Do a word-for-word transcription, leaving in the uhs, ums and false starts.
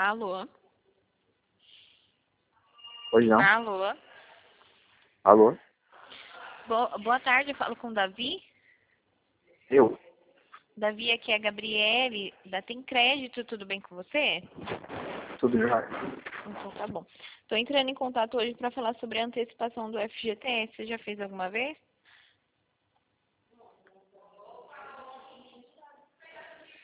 Alô? Pois não. Alô? Alô? Bo- boa tarde, eu falo com o Davi. Eu? Davi, aqui é a Gabriele, da Tem Crédito, tudo bem com você? Tudo já. Então tá bom. Tô entrando em contato hoje para falar sobre a antecipação do F G T S. Você já fez alguma vez?